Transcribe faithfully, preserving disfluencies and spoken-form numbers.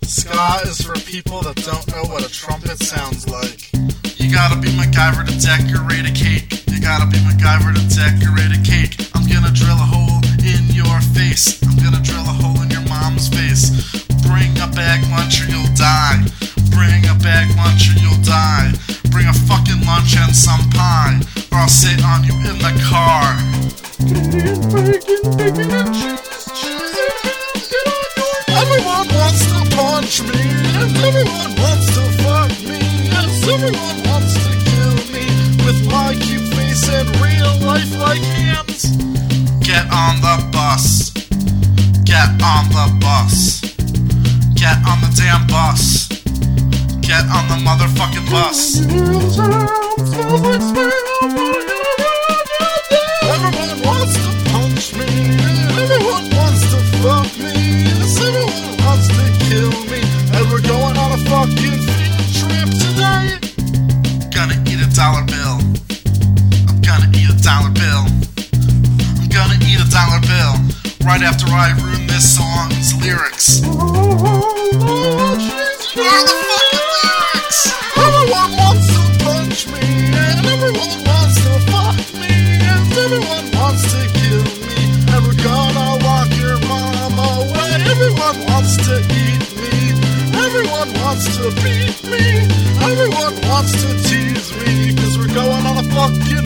Ska is for people that don't know what a trumpet sounds like. You gotta be MacGyver to decorate a cake. You gotta be MacGyver to decorate a cake. I'm gonna drill a hole in your face. I'm gonna drill a hole in your mom's face. Bring a bag lunch or you'll die. Bring a bag lunch or you'll die. Bring a fucking lunch and some pie, or I'll sit on you in the car. Bacon, bacon, bacon and cheese, cheese and ham, get on your... Everyone wants to punch me, and everyone wants to fuck me, yes, everyone wants to kill me, with my cute face and real life like hands. Get on the bus. Get on the bus. Get on the damn bus. Get on the motherfucking bus. Everyone wants to punch me, everyone wants to fuck me, yes, everyone wants to kill me, and we're going on a fucking field trip tonight. Gonna eat a dollar bill. I'm gonna eat a dollar bill. I'm gonna eat a dollar bill right after I ruin this song's lyrics. What are the fucking lyrics? Everyone wants to punch me, and everyone wants to fuck me, and everyone wants to kill me, and we're gonna lock your mom away. Everyone wants to eat me, everyone wants to beat me, everyone wants to tease me, cause we're going on a fucking